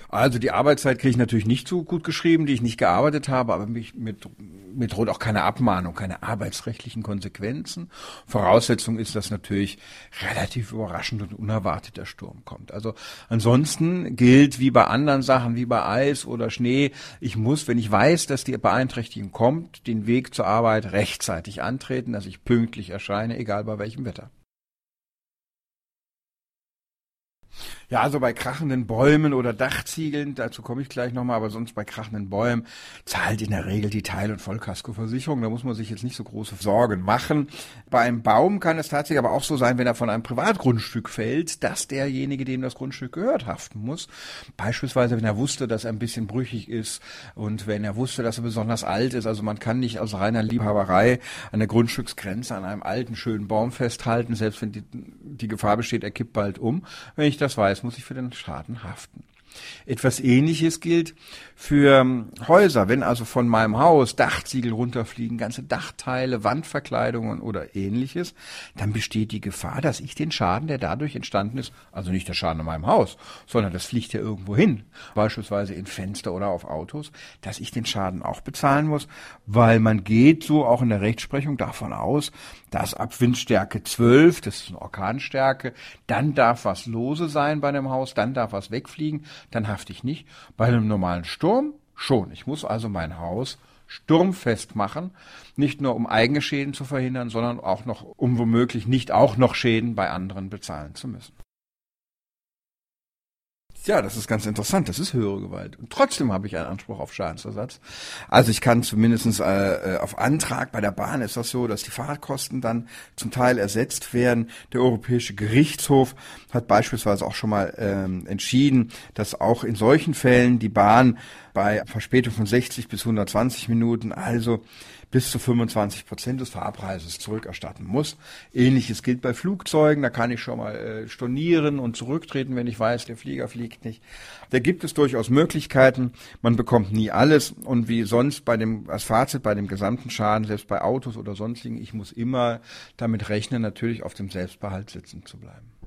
Also die Arbeitszeit kriege ich natürlich nicht so gut geschrieben, die ich nicht gearbeitet habe, aber mir droht auch keine Abmahnung, keine arbeitsrechtlichen Konsequenzen. Voraussetzung ist, dass natürlich relativ überraschend und unerwartet der Sturm kommt. Also ansonsten gilt wie bei anderen Sachen, wie bei Eis oder Schnee, ich muss, wenn ich weiß, dass die Beeinträchtigung kommt, den Weg zur Arbeit rechtzeitig antreten, dass ich pünktlich erscheine, egal bei welchem Wetter. Ja, also bei krachenden Bäumen oder Dachziegeln, dazu komme ich gleich nochmal, aber sonst bei krachenden Bäumen zahlt in der Regel die Teil- und Vollkaskoversicherung. Da muss man sich jetzt nicht so große Sorgen machen. Bei einem Baum kann es tatsächlich aber auch so sein, wenn er von einem Privatgrundstück fällt, dass derjenige, dem das Grundstück gehört, haften muss. Beispielsweise, wenn er wusste, dass er ein bisschen brüchig ist und wenn er wusste, dass er besonders alt ist. Also man kann nicht aus reiner Liebhaberei an der Grundstücksgrenze an einem alten, schönen Baum festhalten, selbst wenn die Gefahr besteht, er kippt bald um. Wenn ich das weiß, muss ich für den Schaden haften. Etwas Ähnliches gilt für Häuser. Wenn also von meinem Haus Dachziegel runterfliegen, ganze Dachteile, Wandverkleidungen oder Ähnliches, dann besteht die Gefahr, dass ich den Schaden, der dadurch entstanden ist, also nicht der Schaden an meinem Haus, sondern das fliegt ja irgendwo hin, beispielsweise in Fenster oder auf Autos, dass ich den Schaden auch bezahlen muss, weil man geht so auch in der Rechtsprechung davon aus, dass ab Windstärke 12, das ist eine Orkanstärke, dann darf was lose sein bei einem Haus, dann darf was wegfliegen, dann hafte ich nicht. Bei einem normalen Sturm schon. Ich muss also mein Haus sturmfest machen, nicht nur um eigene Schäden zu verhindern, sondern auch noch, um womöglich nicht auch noch Schäden bei anderen bezahlen zu müssen. Ja, das ist ganz interessant. Das ist höhere Gewalt. Und trotzdem habe ich einen Anspruch auf Schadensersatz. Also ich kann zumindest auf Antrag bei der Bahn ist das so, dass die Fahrtkosten dann zum Teil ersetzt werden. Der Europäische Gerichtshof hat beispielsweise auch schon mal entschieden, dass auch in solchen Fällen die Bahn bei Verspätung von 60 bis 120 Minuten, also bis zu 25% des Fahrpreises zurückerstatten muss. Ähnliches gilt bei Flugzeugen, da kann ich schon mal stornieren und zurücktreten, wenn ich weiß, der Flieger fliegt nicht. Da gibt es durchaus Möglichkeiten, man bekommt nie alles und wie sonst als Fazit bei dem gesamten Schaden, selbst bei Autos oder sonstigen, ich muss immer damit rechnen, natürlich auf dem Selbstbehalt sitzen zu bleiben.